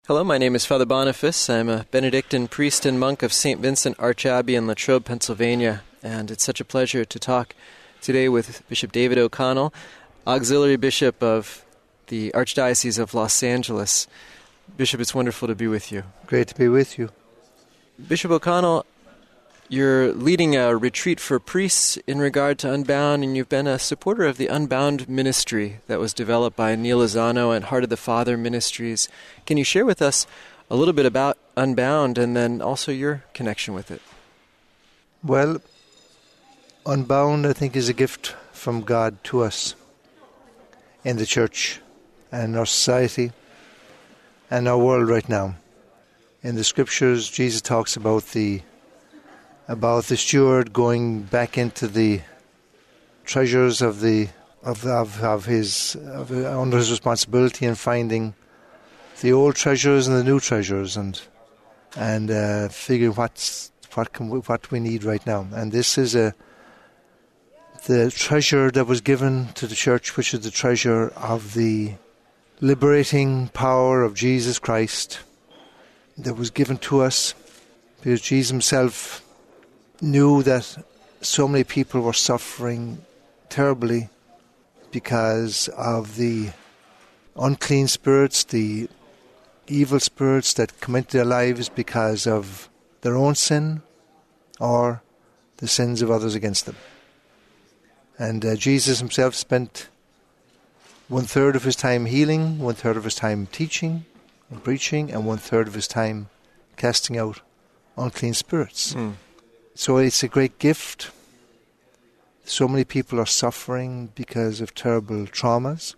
Hello, my name is Father Boniface. I'm a Benedictine priest and monk of St. Vincent Archabbey in Latrobe, Pennsylvania, and it's such a pleasure to talk today with Bishop David O'Connell, Auxiliary Bishop of the Archdiocese of Los Angeles. Bishop, it's wonderful to be with you. Great to be with you. Bishop O'Connell, you're leading a retreat for priests in regard to Unbound, and you've been a supporter of the Unbound ministry that was developed by Neil Lozano and Heart of the Father Ministries. Can you share with us a little bit about Unbound and then also your connection with it? Well, Unbound, I think, is a gift from God to us in the church and our society and our world right now. In the scriptures, Jesus talks about the steward going back into the treasures under his responsibility and finding the old treasures and the new treasures and figuring what we need right now. And this is the treasure that was given to the church, which is the treasure of the liberating power of Jesus Christ that was given to us because Jesus himself knew that so many people were suffering terribly because of the unclean spirits, the evil spirits that come into their lives because of their own sin or the sins of others against them. And Jesus himself spent 1/3 of his time healing, 1/3 of his time teaching and preaching, and 1/3 of his time casting out unclean spirits. So it's a great gift. So many people are suffering because of terrible traumas.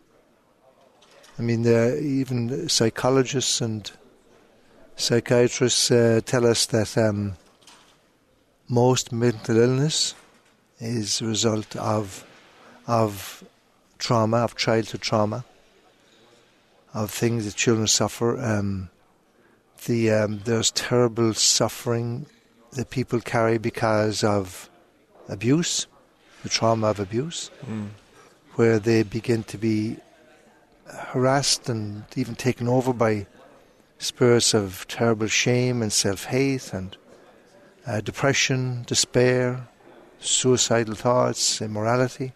I mean, even psychologists and psychiatrists tell us that most mental illness is a result of trauma, of childhood trauma, of things that children suffer. There's terrible suffering that people carry because of abuse, the trauma of abuse, where they begin to be harassed and even taken over by spirits of terrible shame and self-hate and depression, despair, suicidal thoughts, immorality,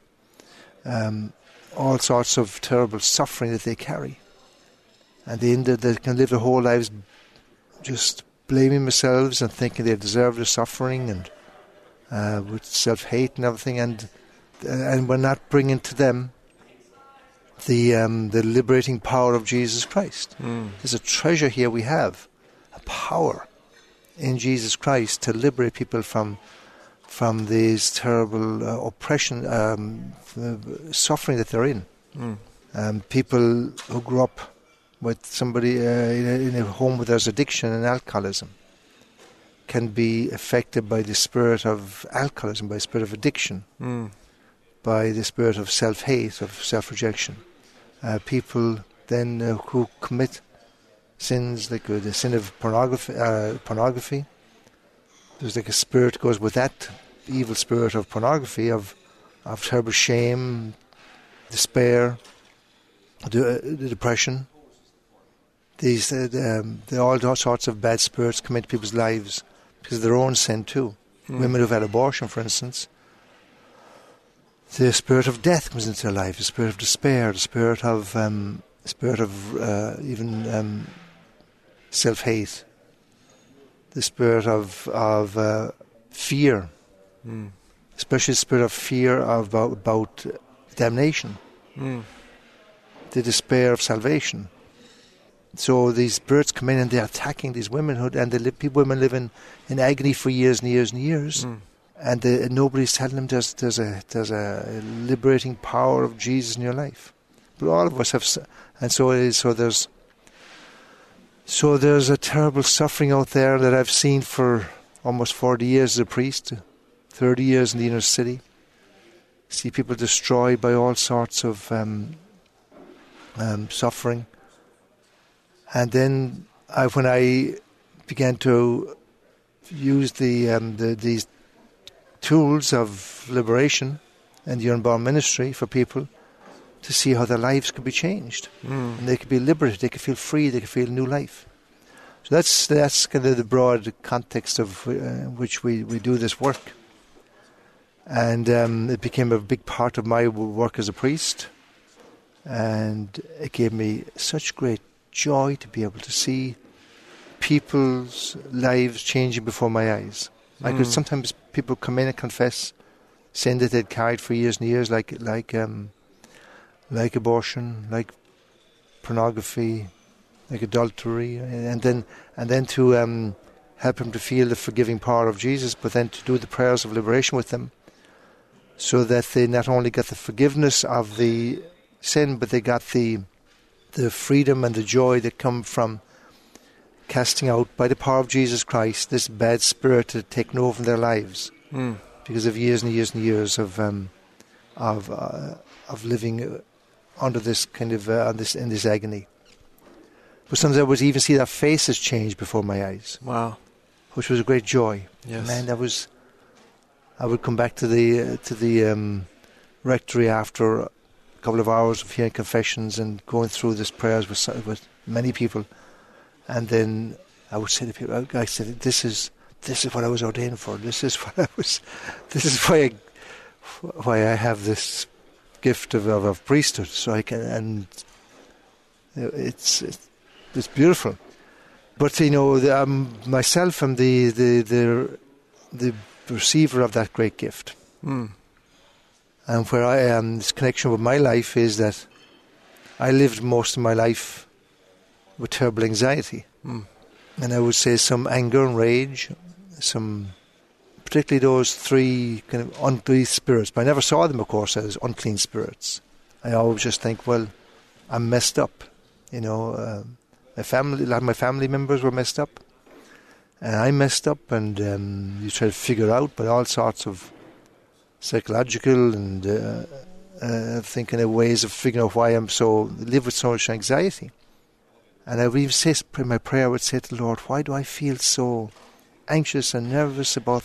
all sorts of terrible suffering that they carry. And they can live their whole lives just blaming themselves and thinking they deserve their suffering and with self-hate and everything, and we're not bringing to them the liberating power of Jesus Christ. There's a treasure here we have, a power in Jesus Christ to liberate people from these terrible oppression, suffering that they're in. People who grew up with somebody in a home where there's addiction and alcoholism can be affected by the spirit of alcoholism, by the spirit of addiction, by the spirit of self-hate, of self-rejection. People then who commit sins like the sin of pornography, there's like a spirit goes with that evil spirit of pornography, of terrible shame, despair, the depression. All sorts of bad spirits come into people's lives because of their own sin too. Women who've had abortion, for instance, the spirit of death comes into their life, the spirit of despair, the spirit of even self-hate, the spirit of fear, especially the spirit of fear about damnation, the despair of salvation. So these spirits come in and they're attacking these women, and women live in agony for years and years and years, and nobody's telling them there's a liberating power of Jesus in your life. But all of us have, and so it is. So there's a terrible suffering out there that I've seen for almost 40 years as a priest, 30 years in the inner city. See people destroyed by all sorts of suffering. And then when I began to use these tools of liberation and the Unbound ministry for people to see how their lives could be changed. And they could be liberated, they could feel free, they could feel new life. So that's kind of the broad context of which we do this work. And it became a big part of my work as a priest. And it gave me such great joy to be able to see people's lives changing before my eyes. I could sometimes people come in and confess sin that they'd carried for years and years, like abortion, like pornography, like adultery, and then to help them to feel the forgiving power of Jesus, but then to do the prayers of liberation with them, so that they not only got the forgiveness of the sin, but they got the freedom and the joy that come from casting out, by the power of Jesus Christ, this bad spirit that had taken over their lives because of years and years and years of living under this kind of in this agony. But sometimes I would even see their faces change before my eyes. Wow, which was a great joy. Yes. Man, I would come back to the rectory after a couple of hours of hearing confessions and going through this prayers with many people. And then I would say to people, I said, this is what I was ordained for. This is why I have this gift of priesthood. So I can, and it's beautiful. But myself am the receiver of that great gift. And where I am, this connection with my life is that I lived most of my life with terrible anxiety. And I would say some anger and rage, particularly those three kind of unclean spirits. But I never saw them, of course, as unclean spirits. I always just think, well, I'm messed up. A lot of my family members were messed up. And I messed up, and you try to figure out, but all sorts of psychological and thinking of ways of figuring out why live with so much anxiety. And I would even say in my prayer, I would say to the Lord, why do I feel so anxious and nervous about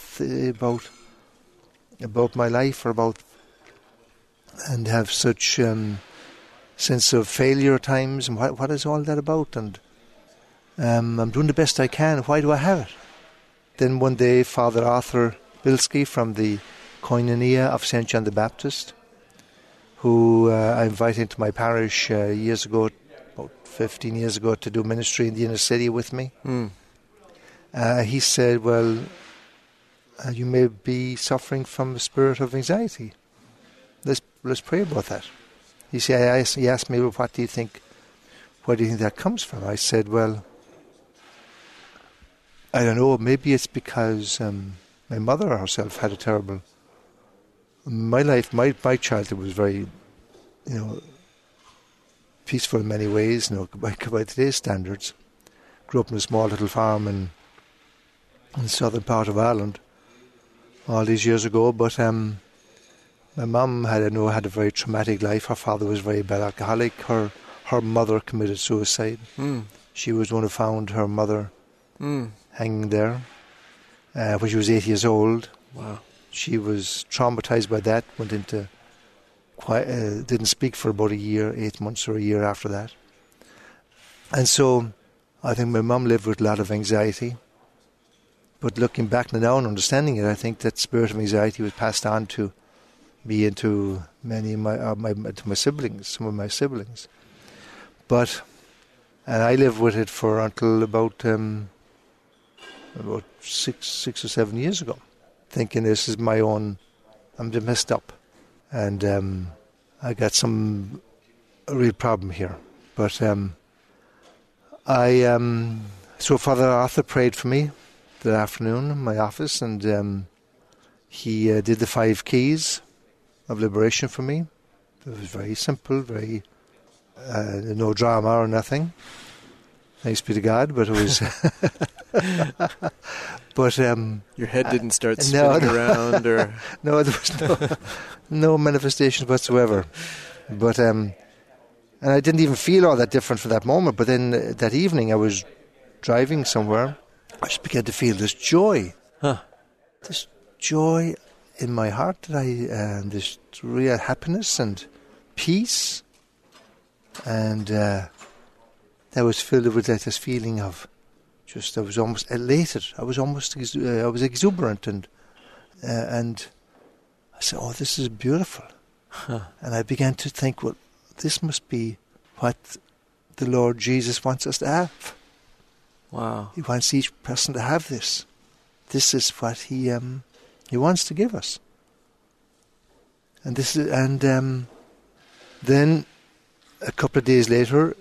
my life, and have such sense of failure at times, and what is all that about? And I'm doing the best I can. Why do I have it? Then one day, Father Arthur Bilski from the Koinonia of St. John the Baptist, who I invited to my parish years ago, about 15 years ago, to do ministry in the inner city with me. He said, well, you may be suffering from a spirit of anxiety. Let's pray about that. He asked me, well, where do you think that comes from? I said, well, I don't know, maybe it's because my mother herself had a terrible... My life, my childhood was very, peaceful in many ways, by today's standards. Grew up in a small little farm in the southern part of Ireland all these years ago, but my mum had a very traumatic life. Her father was a very bad alcoholic. Her mother committed suicide. She was the one who found her mother hanging there when she was 8 years old. Wow. She was traumatized by that, didn't speak for about a year, 8 months or a year after that. And so I think my mum lived with a lot of anxiety. But looking back now and understanding it, I think that spirit of anxiety was passed on to me and to many of my siblings, some of my siblings. And I lived with it until about 6 or 7 years ago, thinking this is my own, I'm just messed up. And I got a real problem here. But so Father Arthur prayed for me that afternoon in my office, and he did the 5 keys of liberation for me. It was very simple, very no drama or nothing. Thanks be to God, but it was... But your head didn't start spinning around, or no, there was no manifestations whatsoever. But and I didn't even feel all that different for that moment. But then that evening, I was driving somewhere. I just began to feel this joy, this joy in my heart this real happiness and peace, and that was filled with this feeling of I was almost elated. I was exuberant, and I said, "Oh, this is beautiful." And I began to think, well, this must be what the Lord Jesus wants us to have. Wow. He wants each person to have this. This is what he wants to give us. And then a couple of days later,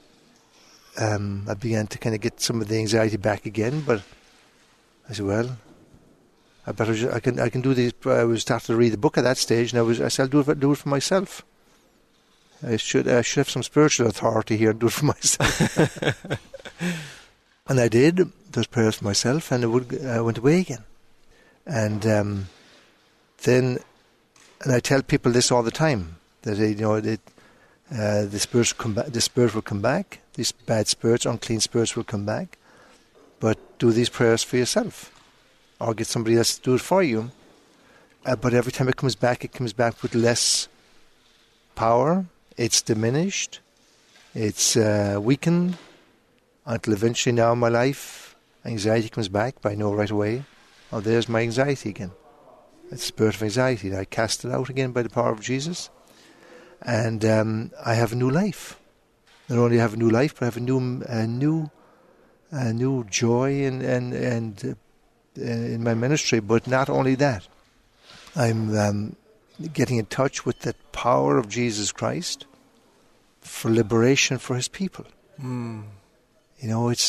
I began to kind of get some of the anxiety back again. But I said, well, I can do these. I was starting to read the book at that stage, and I said, I'll do it for myself. I should have some spiritual authority here and do it for myself. And I did those prayers for myself, and I went away again. And then I tell people this all the time, that the spirits come back. The spirit will come back. These bad spirits, unclean spirits will come back. But do these prayers for yourself, or get somebody else to do it for you. But every time it comes back with less power. It's diminished. It's weakened. Until eventually now in my life, anxiety comes back, but I know right away, oh, there's my anxiety again. It's the spirit of anxiety. And I cast it out again by the power of Jesus. And I have a new life. Not only have a new life, but I have a new joy in my ministry. But not only that, I'm getting in touch with the power of Jesus Christ for liberation for His people. It's.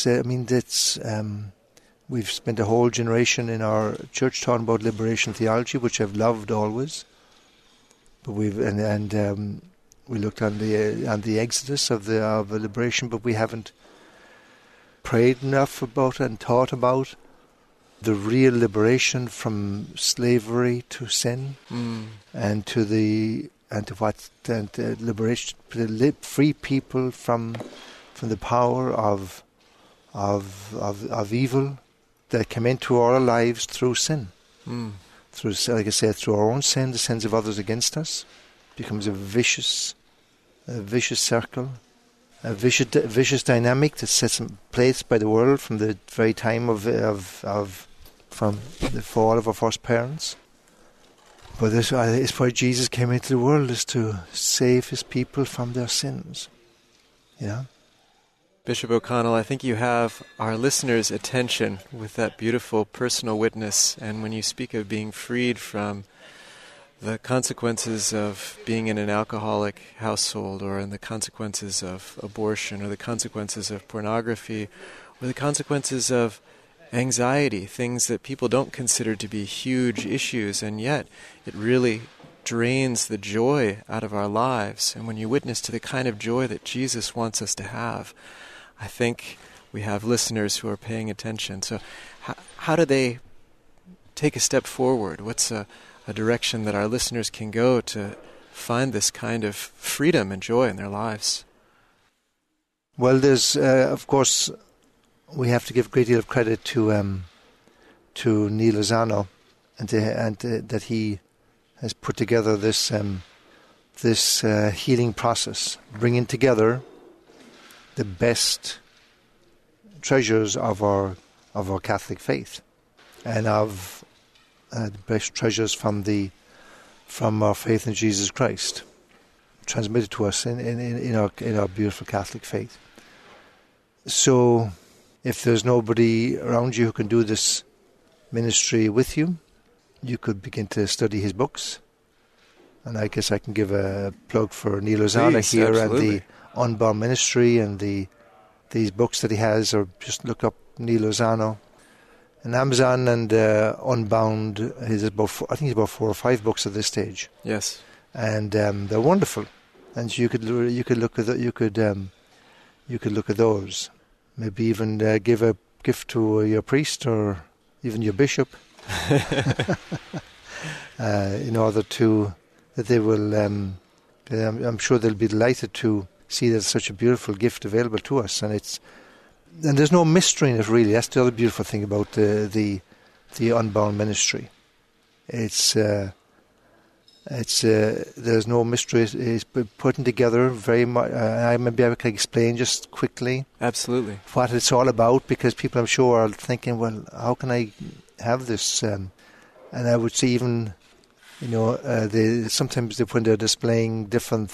We've spent a whole generation in our church talking about liberation theology, which I've loved always. But we looked on the exodus of the liberation, but we haven't prayed enough about and taught about the real liberation from slavery to sin, and to liberation, to free people from the power of evil that came into our lives through sin. Through, like I said, through our own sin, the sins of others against us, becomes a vicious circle, a vicious dynamic that's set in place by the world from the very time from the fall of our first parents. But this is why Jesus came into the world, is to save His people from their sins. Yeah. Bishop O'Connell, I think you have our listeners' attention with that beautiful personal witness. And when you speak of being freed from the consequences of being in an alcoholic household, or in the consequences of abortion, or the consequences of pornography, or the consequences of anxiety, things that people don't consider to be huge issues, and yet it really drains the joy out of our lives. And when you witness to the kind of joy that Jesus wants us to have, I think we have listeners who are paying attention. So how do they take a step forward? What's a direction that our listeners can go to find this kind of freedom and joy in their lives? Well, there's, of course, we have to give a great deal of credit to Neil Lozano, and that he has put together this healing process, bringing together the best treasures of our Catholic faith, and of the best treasures from our faith in Jesus Christ, transmitted to us in our beautiful Catholic faith. So, if there's nobody around you who can do this ministry with you, you could begin to study his books. And I guess I can give a plug for Neil Lozano here, absolutely, and the Unbound Ministry, and these books that he has, or just look up Neil Lozano on Amazon, and Unbound. I think he's about 4 or 5 books at this stage. Yes, and they're wonderful. And you could look at those. Maybe even give a gift to your priest or even your bishop, in order that they will. I'm sure they'll be delighted to see that such a beautiful gift available to us, and there's no mystery in it, really. That's the other beautiful thing about the Unbound Ministry. It's It's there's no mystery. It's putting together very much. Maybe I can explain just quickly. Absolutely. What it's all about, because people, I'm sure, are thinking, well, how can I have this? And I would say even, sometimes when they're displaying different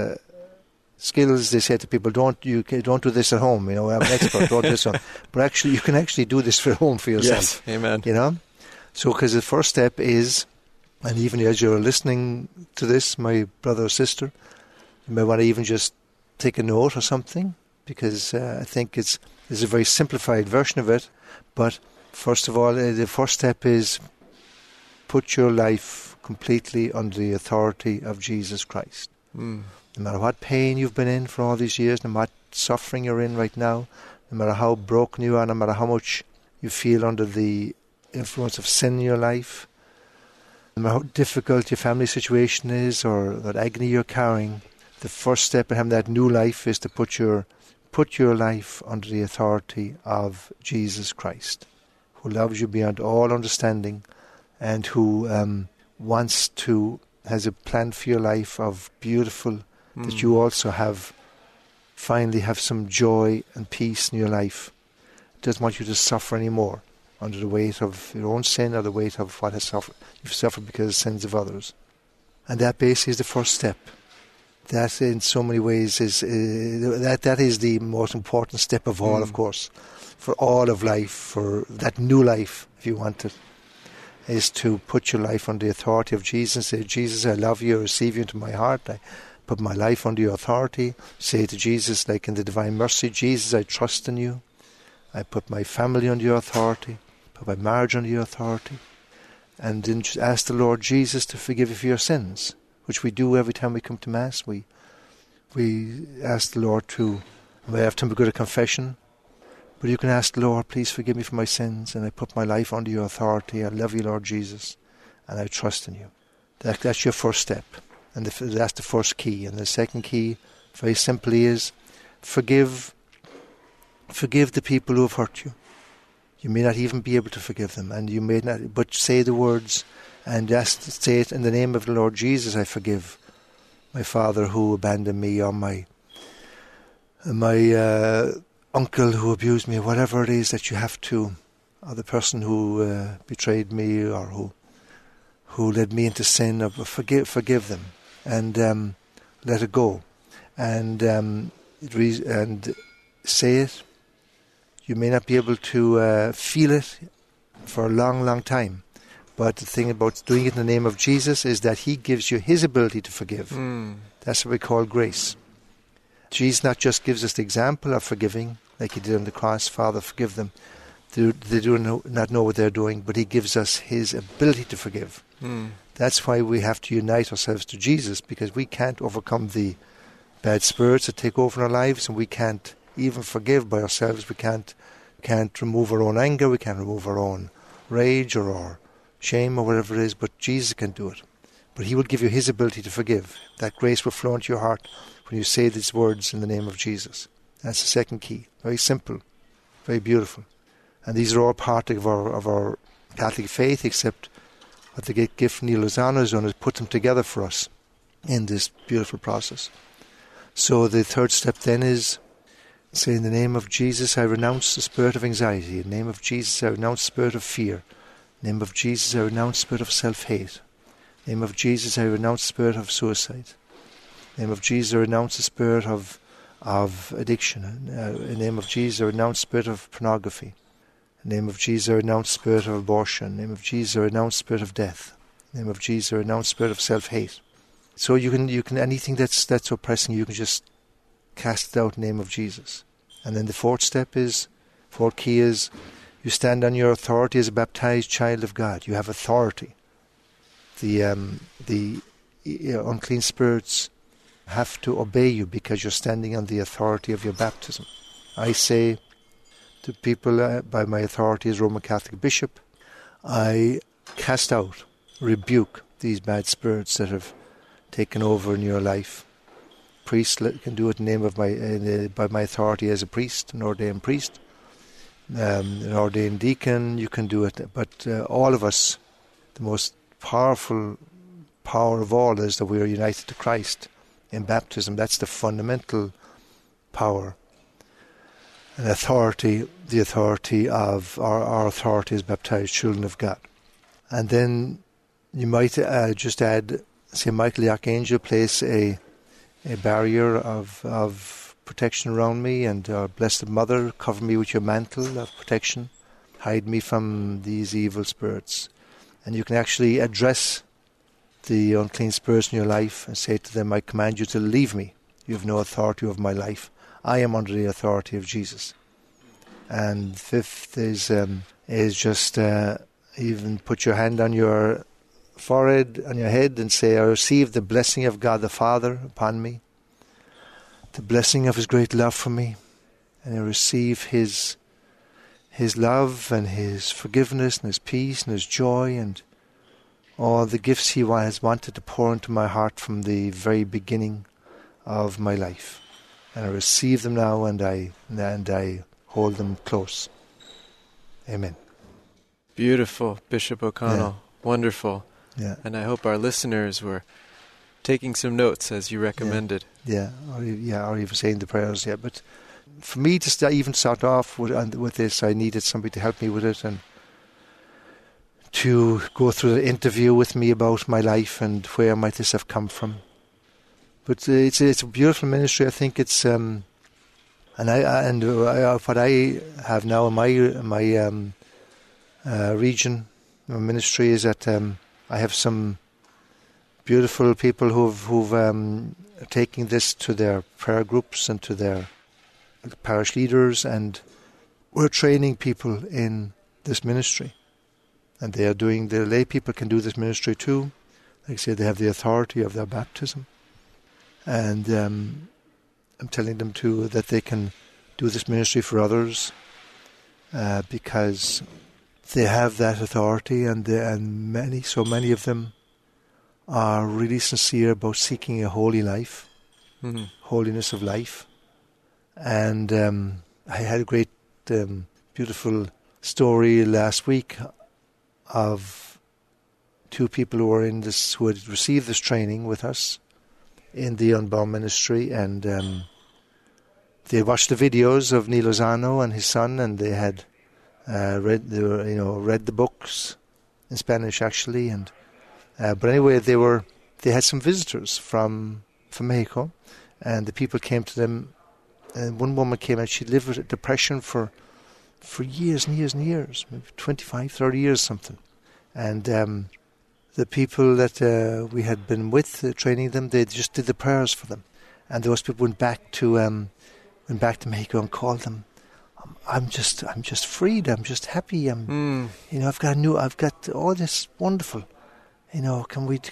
skills, they say to people, don't do this at home. I'm an expert. Don't do this one. But actually, you can actually do this at home for yourself. Yes, amen. So, because the first step is, and even as you're listening to this, my brother or sister, you may want to even just take a note or something, because I think there's a very simplified version of it. But first of all, the first step is put your life completely under the authority of Jesus Christ. No matter what pain you've been in for all these years, no matter what suffering you're in right now, no matter how broken you are, no matter how much you feel under the influence of sin in your life, no matter how difficult your family situation is or that agony you're carrying, the first step in having that new life is to put your life under the authority of Jesus Christ, who loves you beyond all understanding and who has a plan for your life of beautiful, that you also finally have some joy and peace in your life. Doesn't want you to suffer anymore under the weight of your own sin or the weight of what you've suffered because of the sins of others. And that basically is the first step. That in so many ways is that is the most important step of all, of course, for all of life, for that new life, if you want it, is to put your life under the authority of Jesus. Say, Jesus, I love you, I receive you into my heart, I put my life under your authority. Say to Jesus, like in the Divine Mercy, Jesus, I trust in you. I put my family under your authority, put my marriage under your authority, and then just ask the Lord Jesus to forgive you for your sins, which we do every time we come to Mass. We ask the Lord to, we have to go to confession, but you can ask the Lord, please forgive me for my sins, and I put my life under your authority. I love you, Lord Jesus, and I trust in you. That's your first step, and that's the first key. And the second key, very simply, is forgive the people who have hurt you. You may not even be able to forgive them, and you may not, but say the words and say it in the name of the Lord Jesus. I forgive my father who abandoned me, or my uncle who abused me, whatever it is that you have to, or the person who betrayed me, or who led me into sin. Or forgive them, and let it go, and say it. You may not be able to feel it for a long, long time. But the thing about doing it in the name of Jesus is that he gives you his ability to forgive. That's what we call grace. Jesus not just gives us the example of forgiving, like he did on the cross, Father, forgive them. They do not know what they're doing, but he gives us his ability to forgive. That's why we have to unite ourselves to Jesus, because we can't overcome the bad spirits that take over in our lives, and we can't even forgive by ourselves. We can't remove our own anger, we can't remove our own rage or our shame or whatever it is, but Jesus can do it. But he will give you his ability to forgive. That grace will flow into your heart when you say these words in the name of Jesus. That's the second key. Very simple, very beautiful. And these are all part of our Catholic faith, except what the great gift Neil Lozano has done is put them together for us in this beautiful process. So the third step then is, say, in the name of Jesus, I renounce the spirit of anxiety. In the name of Jesus, I renounce the spirit of fear. In the name of Jesus, I renounce the spirit of self-hate. In the name of Jesus, I renounce the spirit of suicide. In the name of Jesus, I renounce the spirit of addiction. In the name of Jesus, I renounce the spirit of pornography. In the name of Jesus, I renounce the spirit of abortion. In the name of Jesus, I renounce the spirit of death. In the name of Jesus, I renounce the spirit of self-hate. So you can anything that's oppressing you can just cast it out in the name of Jesus. And then the fourth key is, you stand on your authority as a baptized child of God. You have authority. The unclean spirits have to obey you because you're standing on the authority of your baptism. I say to people, by my authority as Roman Catholic Bishop, I cast out, rebuke these bad spirits that have taken over in your life. Priest can do it in the name of by my authority as a priest, an ordained priest. An ordained deacon, you can do it. But all of us, the most powerful power of all is that we are united to Christ in baptism. That's the fundamental power and authority, the authority of our authority as baptized children of God. And then you might just add, St. Michael the Archangel place a barrier of protection around me, and our Blessed Mother, cover me with your mantle of protection, hide me from these evil spirits. And you can actually address the unclean spirits in your life and say to them, I command you to leave me. You have no authority over my life. I am under the authority of Jesus. And fifth is just even put your hand on your forehead, on your head, and say, I receive the blessing of God the Father upon me, the blessing of his great love for me, and I receive his love and his forgiveness and his peace and his joy and all the gifts he has wanted to pour into my heart from the very beginning of my life. And I receive them now, and I hold them close. Amen. Beautiful, Bishop O'Connell. Yeah. Wonderful. Yeah. And I hope our listeners were taking some notes as you recommended. Yeah, or even saying the prayers. Yeah, but for me to even start off with this, I needed somebody to help me with it and to go through the interview with me about my life and where might this have come from. But it's a beautiful ministry. I think it's what I have now in my region, my ministry, is that I have some beautiful people who've taking this to their prayer groups and to their parish leaders, and we're training people in this ministry. And they are doing, the lay people can do this ministry too. Like I say, they have the authority of their baptism. And I'm telling them too that they can do this ministry for others because they have that authority, and so many of them are really sincere about seeking a holy life, holiness of life. And I had a great, beautiful story last week of two people who were who had received this training with us in the Unbound Ministry, and they watched the videos of Neil Lozano and his son, and they had read the books in Spanish actually, and but anyway, they had some visitors from Mexico, and the people came to them, and one woman came and she lived with depression for years and years and years, maybe 25, 30 years something. And the people that we had been with training them, they just did the prayers for them. And those people went back to Mexico and called them, I'm just freed, I'm just happy, I've got all this wonderful. Can we?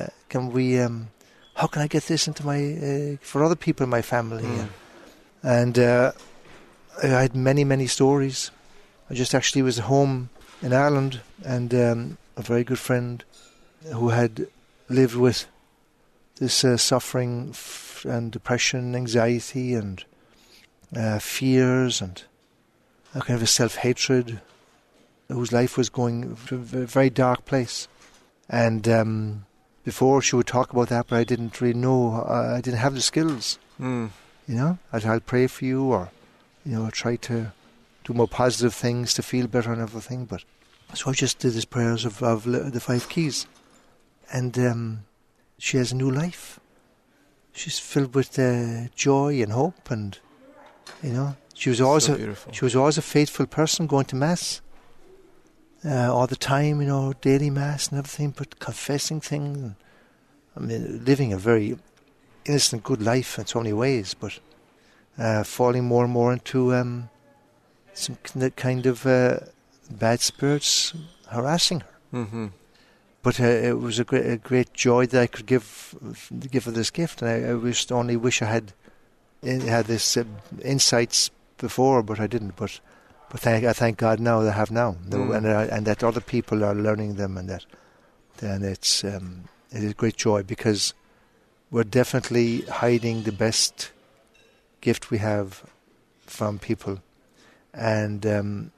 How can I get this into my for other people in my family? And I had many stories. I just actually was home in Ireland, and a very good friend who had lived with this suffering and depression, anxiety, and fears, and a kind of a self-hatred, whose life was going to a very dark place. And before she would talk about that, but I didn't really know. I didn't have the skills. I'll pray for you, or try to do more positive things to feel better and everything. But so I just did these prayers of the 5 keys, and she has a new life. She's filled with joy and hope, and she was always a faithful person, going to mass. All the time, daily mass and everything, but confessing things. Living a very innocent, good life in so many ways, but falling more and more into some kind of bad spirits harassing her. Mm-hmm. But it was a great joy that I could give her this gift, and I only wish I had this insights before, but I didn't. But I thank God now that I have now, and that other people are learning them, and it is great joy, because we're definitely hiding the best gift we have from people, and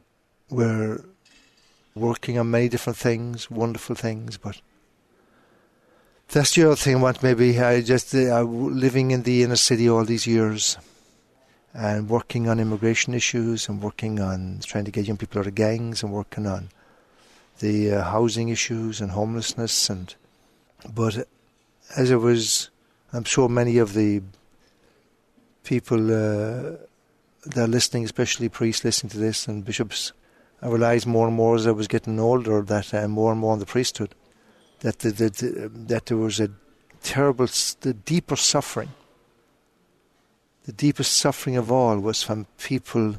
we're working on many different things, wonderful things, but That's the other thing I want. Maybe I just living in the inner city all these years, and working on immigration issues, and working on trying to get young people out of gangs, and working on the housing issues and homelessness. But as it was, I'm sure many of the people that are listening, especially priests listening to this and bishops, I realised more and more as I was getting older that more and more in the priesthood that that there was a terrible, the deeper suffering. The deepest suffering of all was from people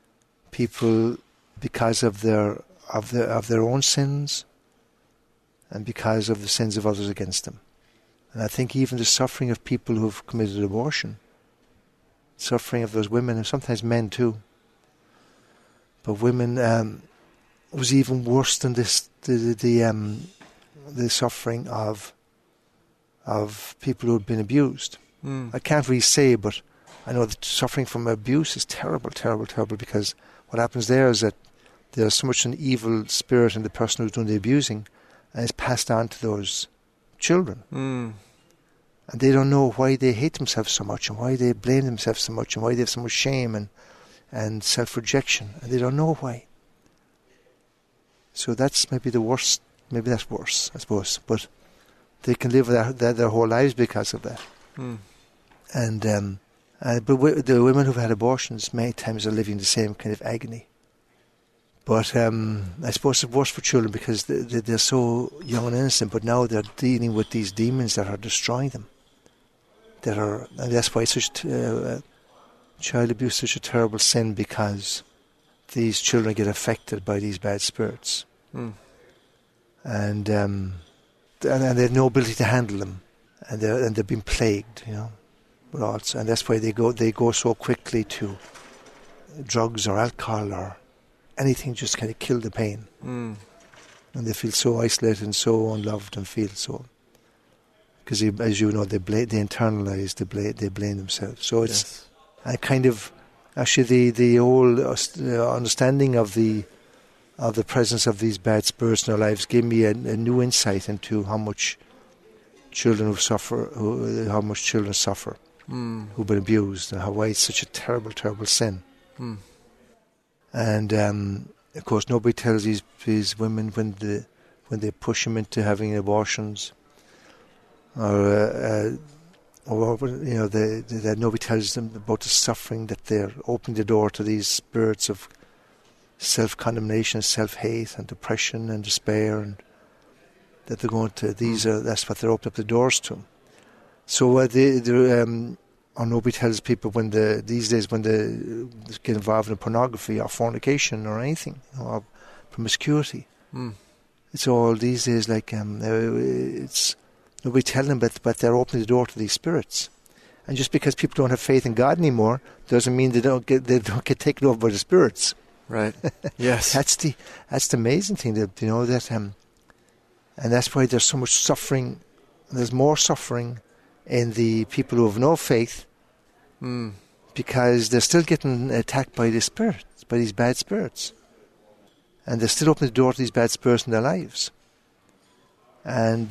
because of their own sins and because of the sins of others against them. And I think even the suffering of people who have committed abortion, suffering of those women and sometimes men too, but women was even worse than this. The suffering of people who had been abused. I can't really say, but I know that suffering from abuse is terrible, terrible, terrible, because what happens there is that there's so much an evil spirit in the person who's doing the abusing, and it's passed on to those children. And they don't know why they hate themselves so much, and why they blame themselves so much, and why they have so much shame and self-rejection, and they don't know why. So that's maybe the worst. Maybe that's worse, I suppose. But they can live their whole lives because of that. And but the women who've had abortions many times are living the same kind of agony. But I suppose it's worse for children because they're so young and innocent, but now they're dealing with these demons that are destroying them. And that's why child abuse is such a terrible sin, because these children get affected by these bad spirits. And they have no ability to handle them, and they've been plagued, with also, and that's why they go so quickly to drugs or alcohol or anything, just kind of kill the pain, and they feel so isolated and so unloved and feel so, because as you know, they internalize, they blame themselves. So it's a kind of actually the whole understanding of the presence of these bad spirits in our lives gave me a new insight into how much children suffer, who've been abused, and why it's such a terrible, terrible sin. And of course, nobody tells these women when they push them into having abortions, or nobody tells them about the suffering that they're opening the door to these spirits of self-condemnation, self-hate, and depression and despair, and that they're going to. That's what they're opening up the doors to. So or nobody tells people these days when they get involved in pornography or fornication or anything, or promiscuity. It's all these days like it's nobody telling them, but they're opening the door to these spirits. And just because people don't have faith in God anymore doesn't mean they don't get taken over by the spirits. Right. Yes. That's the amazing thing, that and that's why there's so much suffering. There's more suffering in the people who have no faith, because they're still getting attacked by the spirits, by these bad spirits, and they're still opening the door to these bad spirits in their lives. And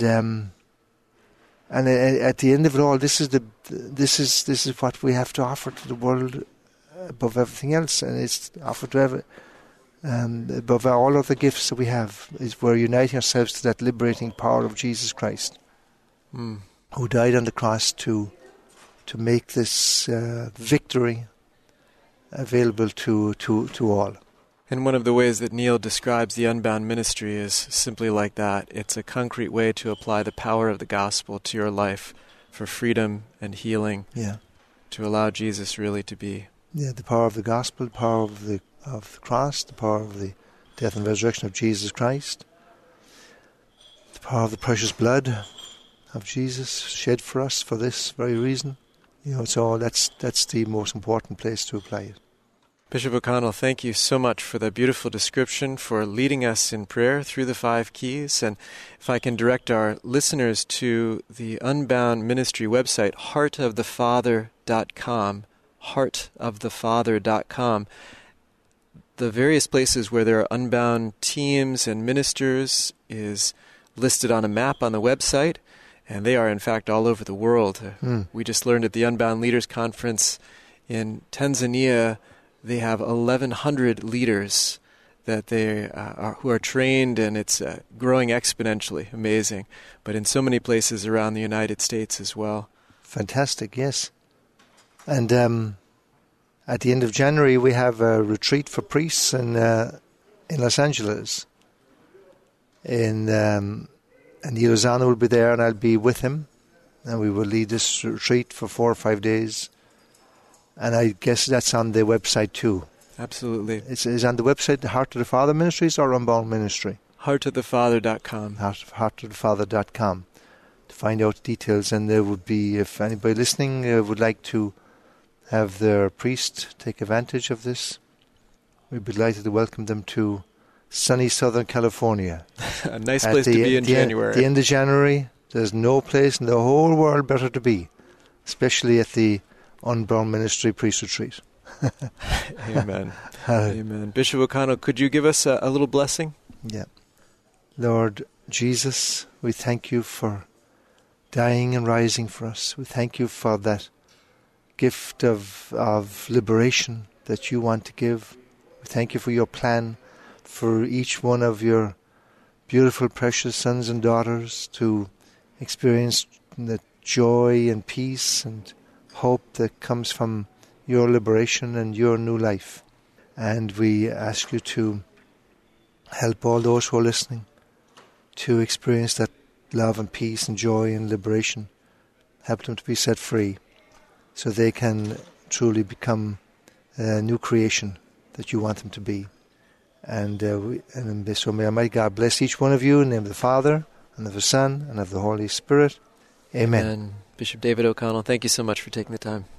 at the end of it all, this is what we have to offer to the world above everything else, and it's offered to above all other gifts that we have. Is we're uniting ourselves to that liberating power of Jesus Christ, who died on the cross to make this victory available to all. And one of the ways that Neil describes the Unbound ministry is simply like that. It's a concrete way to apply the power of the gospel to your life for freedom and healing. Yeah. To allow Jesus really to be. Yeah, the power of the gospel, the power of the cross, the power of the death and resurrection of Jesus Christ, the power of the precious blood of Jesus shed for us for this very reason. It's all that's the most important place to apply it. Bishop O'Connell, thank you so much for the beautiful description, for leading us in prayer through the 5 keys. And if I can direct our listeners to the Unbound Ministry website, heartofthefather.com, heartofthefather.com. The various places where there are Unbound teams and ministers is listed on a map on the website. And they are, in fact, all over the world. We just learned at the Unbound Leaders Conference in Tanzania, they have 1,100 leaders that who are trained, and it's growing exponentially. Amazing. But in so many places around the United States as well. Fantastic, yes. And at the end of January, we have a retreat for priests in Los Angeles. And Neil Lozano will be there, and I'll be with him. And we will lead this retreat for 4 or 5 days. And I guess that's on the website too. Absolutely. It's on the website, the Heart of the Father Ministries or Unbound Ministry? Heartofthefather.com. Heartofthefather.com to find out details. And there would be, if anybody listening would like to have their priest take advantage of this, we'd be delighted to welcome them to sunny Southern California. A nice place to be in January. At the end of January, there's no place in the whole world better to be, especially at the Unbound Ministry Priest Retreat. Amen. Amen. Bishop O'Connell, could you give us a little blessing? Yeah. Lord Jesus, we thank you for dying and rising for us. We thank you for that gift of liberation that you want to give. We thank you for your plan for each one of your beautiful, precious sons and daughters to experience the joy and peace and hope that comes from your liberation and your new life. And we ask you to help all those who are listening to experience that love and peace and joy and liberation. Help them to be set free so they can truly become a new creation that you want them to be. And so may Almighty God bless each one of you in the name of the Father, and of the Son, and of the Holy Spirit. Amen. Bishop David O'Connell, thank you so much for taking the time.